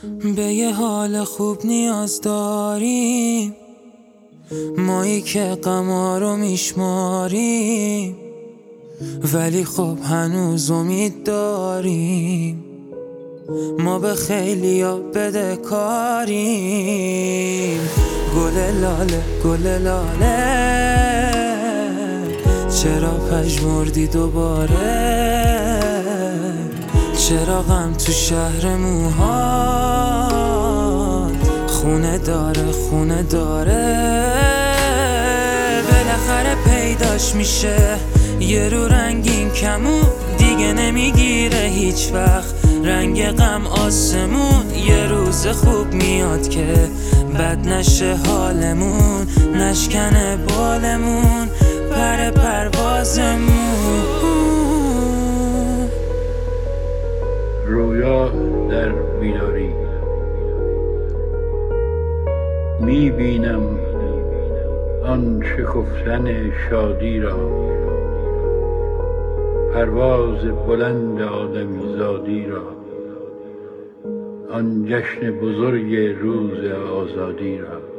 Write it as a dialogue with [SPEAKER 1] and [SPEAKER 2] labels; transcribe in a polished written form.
[SPEAKER 1] به یه حال خوب نیاز داریم، مایی که غما رو میشماریم، ولی خب هنوز امید داریم. ما به خیلیا بدهکاریم. گل لاله گل لاله، چرا پژمردی دوباره؟ چرا غم تو شهر موهات خونه داره خونه داره؟ بالاخره پیداش میشه یه رو رنگین کمون، دیگه نمیگیره هیچ وقت رنگ غم آسمون. یه روز خوب میاد که بد نشه حالمون، نشکنه بالمون پر پروازمون.
[SPEAKER 2] رویا در بیداری میبینم آن شکفتن شادی را، پرواز بلند آدمیزادی را، آن جشن بزرگ روز آزادی را.